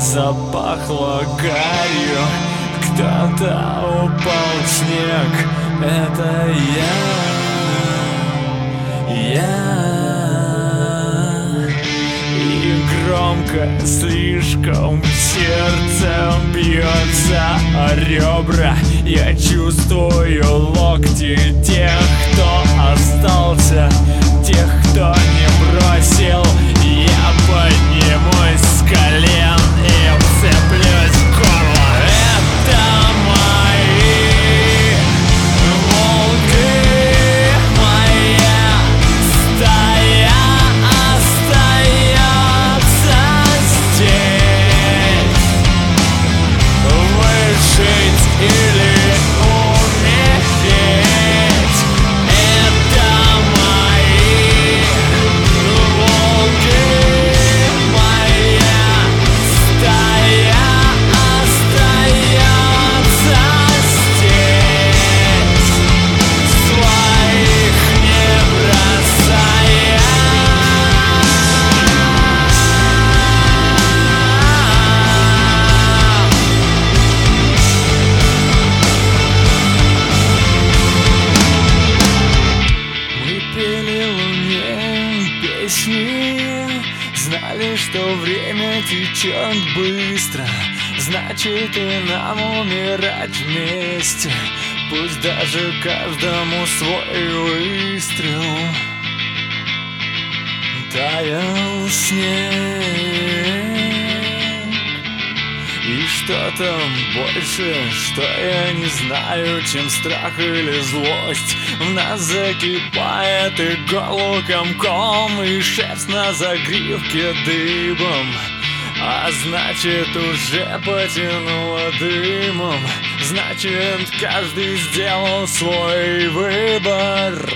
запахло гарью. Кто-то упал в снег, это я. И громко слишком сердцем бьется о ребра. Я чувствую локти тех, кто остался, тех, кто не бросил. Я поднимусь с колен и вцеплюсь в горло. Это мои волки, моя стая остается здесь. Выжить или умереть. Это мои волки, моя стая остается здесь. Своих не бросая. Мы пели луне песни, знали, что время течет быстро. Значит, и нам умирать вместе. Пусть даже каждому свой выстрел. Таял снег. И что там больше, что я не знаю, чем страх или злость. В нас закипает и горло комком, и шерсть на загривке дыбом. А значит, уже потянуло дымом. Значит, каждый сделал свой выбор.